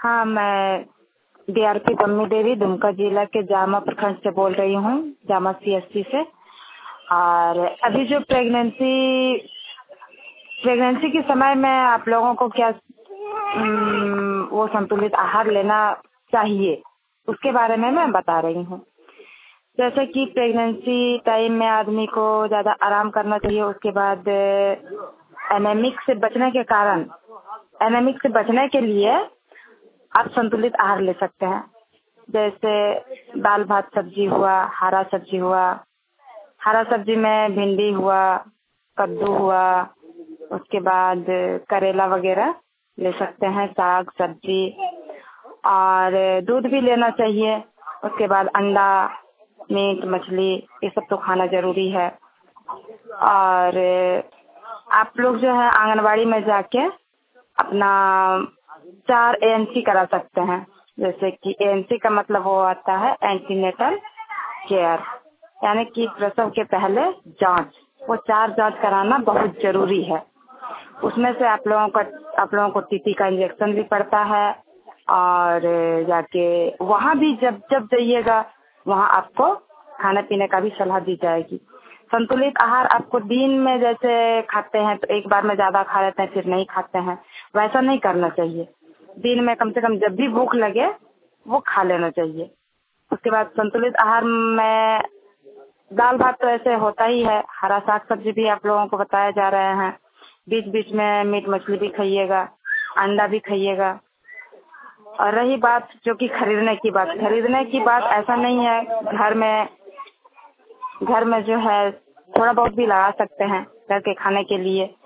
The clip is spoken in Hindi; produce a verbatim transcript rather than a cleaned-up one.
हाँ, मैं डीआरपी पम्मी देवी दुमका जिला के जामा प्रखंड से बोल रही हूँ, जामा सीएससी से। और अभी जो प्रेगनेंसी प्रेगनेंसी के समय में आप लोगों को क्या उम, वो संतुलित आहार लेना चाहिए, उसके बारे में मैं बता रही हूँ। जैसे कि प्रेगनेंसी टाइम में आदमी को ज़्यादा आराम करना चाहिए। उसके बाद एनेमिक से बचने के कारण एनेमिक से बचने के लिए आप संतुलित आहार ले सकते हैं। जैसे दाल भात सब्जी हुआ, हरा सब्जी हुआ, हरा सब्जी में भिंडी हुआ, कद्दू हुआ, उसके बाद करेला वगैरह ले सकते हैं, साग सब्जी, और दूध भी लेना चाहिए। उसके बाद अंडा, मीट, मछली, ये सब तो खाना जरूरी है। और आप लोग जो है आंगनबाड़ी में जाके अपना चार एएनसी करा सकते हैं। जैसे कि एएनसी का मतलब वो आता है एंटीनेटल केयर, यानी कि प्रसव के पहले जांच। वो चार जांच कराना बहुत जरूरी है। उसमें से आप लोगों का आप लोगों को टीटी का इंजेक्शन भी पड़ता है, और जाके वहाँ भी जब जब जाइएगा वहाँ आपको खाने पीने का भी सलाह दी जाएगी। संतुलित आहार आपको दिन में जैसे खाते हैं तो एक बार में ज्यादा खा लेते हैं फिर नहीं खाते हैं, वैसा नहीं करना चाहिए। दिन में कम से कम जब भी भूख लगे वो खा लेना चाहिए। उसके बाद संतुलित आहार में दाल भात तो ऐसे होता ही है, हरा साग सब्जी भी आप लोगों को बताया जा रहे हैं। बीच बीच में मीट मछली भी खाइएगा, अंडा भी खाइएगा। और रही बात जो कि खरीदने की बात खरीदने की बात ऐसा नहीं है, घर में घर में जो है थोड़ा बहुत भी लगा सकते हैं घर के खाने के लिए।